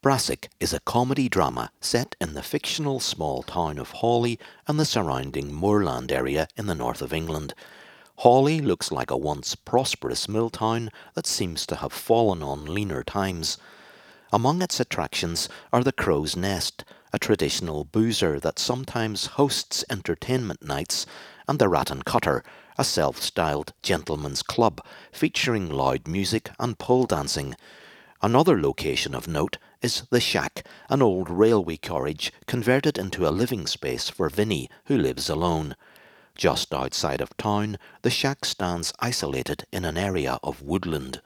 Brassic is a comedy drama set in the fictional small town of Hawley and the surrounding moorland area in the north of England. Hawley looks like a once prosperous mill town that seems to have fallen on leaner times. Among its attractions are the Crow's Nest, a traditional boozer that sometimes hosts entertainment nights, and the Rat and Cutter, a self-styled gentleman's club featuring loud music and pole dancing. Another location of note is the Shack, an old railway carriage converted into a living space for Vinny, who lives alone. Just outside of town, the Shack stands isolated in an area of woodland.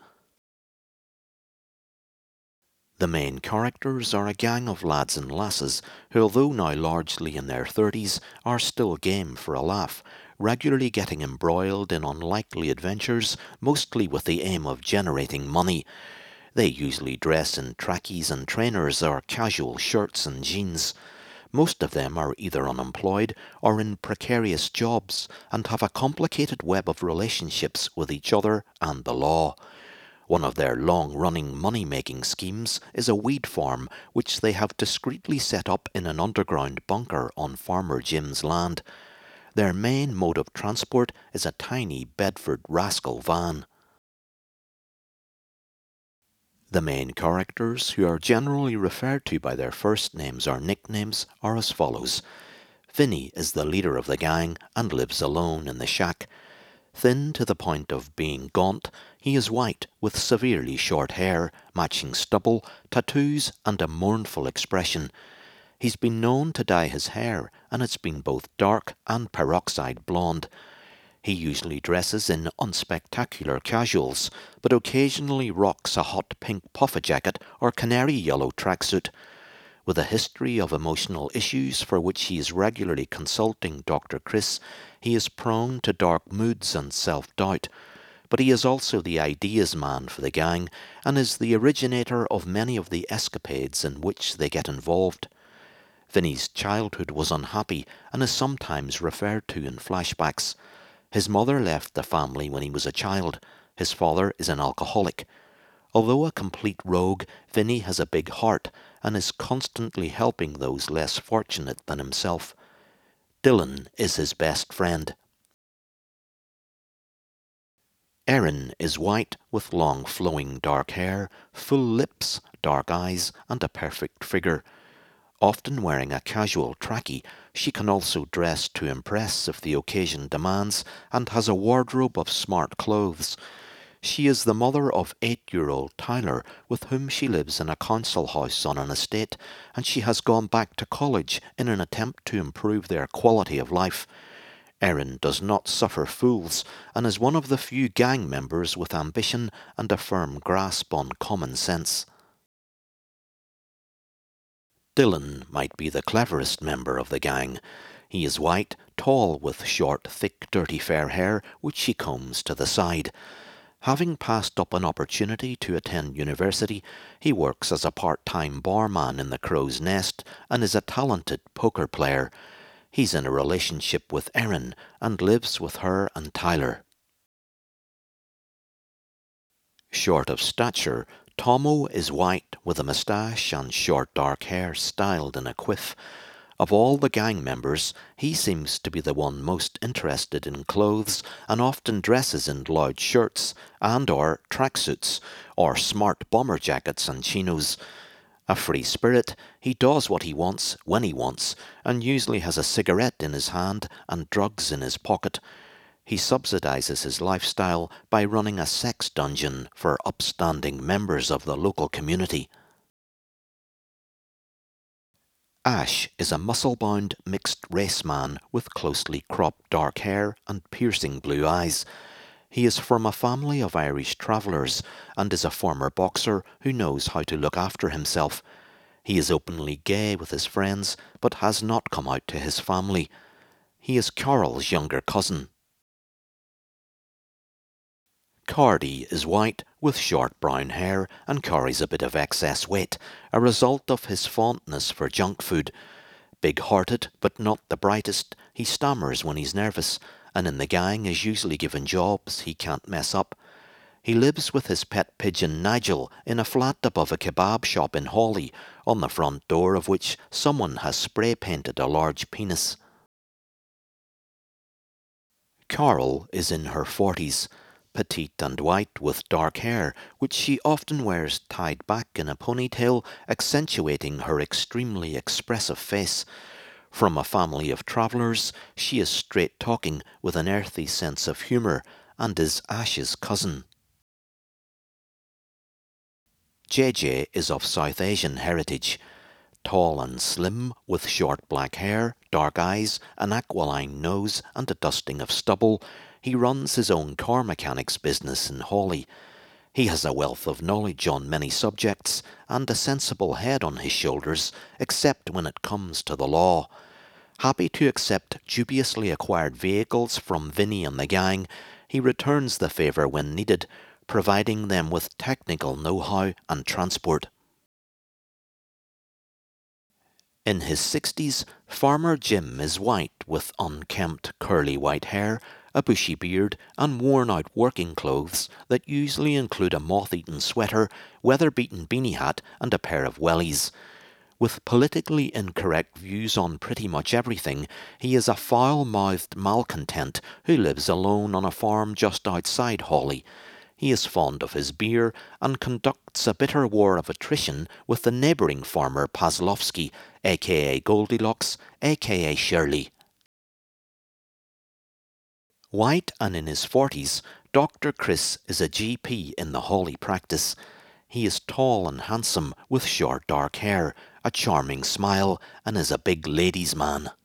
The main characters are a gang of lads and lasses who, although now largely in their 30s, are still game for a laugh, regularly getting embroiled in unlikely adventures, mostly with the aim of generating money. They usually dress in trackies and trainers or casual shirts and jeans. Most of them are either unemployed or in precarious jobs and have a complicated web of relationships with each other and the law. One of their long-running money-making schemes is a weed farm which they have discreetly set up in an underground bunker on Farmer Jim's land. Their main mode of transport is a tiny Bedford Rascal van. The main characters, who are generally referred to by their first names or nicknames, are as follows. Vinny is the leader of the gang and lives alone in the shack. Thin to the point of being gaunt, he is white with severely short hair, matching stubble, tattoos and a mournful expression. He's been known to dye his hair, and it's been both dark and peroxide blonde. He usually dresses in unspectacular casuals, but occasionally rocks a hot pink puffer jacket or canary yellow tracksuit. With a history of emotional issues for which he is regularly consulting Dr. Chris, he is prone to dark moods and self-doubt. But he is also the ideas man for the gang and is the originator of many of the escapades in which they get involved. Vinny's childhood was unhappy and is sometimes referred to in flashbacks. His mother left the family when he was a child. His father is an alcoholic. Although a complete rogue, Vinny has a big heart and is constantly helping those less fortunate than himself. Dylan is his best friend. Erin is white with long flowing dark hair, full lips, dark eyes and a perfect figure. Often wearing a casual trackie, she can also dress to impress if the occasion demands and has a wardrobe of smart clothes. She is the mother of 8-year-old Tyler, with whom she lives in a council house on an estate, and she has gone back to college in an attempt to improve their quality of life. Erin does not suffer fools and is one of the few gang members with ambition and a firm grasp on common sense. Dylan might be the cleverest member of the gang. He is white, tall, with short, thick, dirty fair hair, which he combs to the side. Having passed up an opportunity to attend university, he works as a part-time barman in the Crow's Nest and is a talented poker player. He's in a relationship with Erin and lives with her and Tyler. Short of stature, Tomo is white with a moustache and short dark hair styled in a quiff. Of all the gang members, he seems to be the one most interested in clothes and often dresses in loud shirts and or tracksuits or smart bomber jackets and chinos. A free spirit, he does what he wants when he wants and usually has a cigarette in his hand and drugs in his pocket. He subsidizes his lifestyle by running a sex dungeon for upstanding members of the local community. Ash is a muscle-bound mixed-race man with closely cropped dark hair and piercing blue eyes. He is from a family of Irish travellers and is a former boxer who knows how to look after himself. He is openly gay with his friends, but has not come out to his family. He is Carol's younger cousin. Cardi is white with short brown hair and carries a bit of excess weight, a result of his fondness for junk food. Big-hearted but not the brightest, he stammers when he's nervous, and in the gang is usually given jobs he can't mess up. He lives with his pet pigeon Nigel in a flat above a kebab shop in Hawley, on the front door of which someone has spray painted a large penis. Carol is in her 40s, petite and white with dark hair, which she often wears tied back in a ponytail, accentuating her extremely expressive face. From a family of travellers, she is straight-talking with an earthy sense of humour and is Ash's cousin. JJ is of South Asian heritage. Tall and slim, with short black hair, dark eyes, an aquiline nose, and a dusting of stubble, he runs his own car mechanics business in Hawley. He has a wealth of knowledge on many subjects, and a sensible head on his shoulders, except when it comes to the law. Happy to accept dubiously acquired vehicles from Vinny and the gang, he returns the favour when needed, providing them with technical know-how and transport. In his 60s, Farmer Jim is white with unkempt curly white hair, a bushy beard, and worn-out working clothes that usually include a moth-eaten sweater, weather-beaten beanie hat, and a pair of wellies. With politically incorrect views on pretty much everything, he is a foul-mouthed malcontent who lives alone on a farm just outside Hawley. He is fond of his beer and conducts a bitter war of attrition with the neighbouring farmer Pazlovsky, aka Goldilocks, aka Shirley. White and in his 40s, Dr. Chris is a GP in the Hawley practice. He is tall and handsome, with short dark hair, a charming smile, and is a big ladies' man.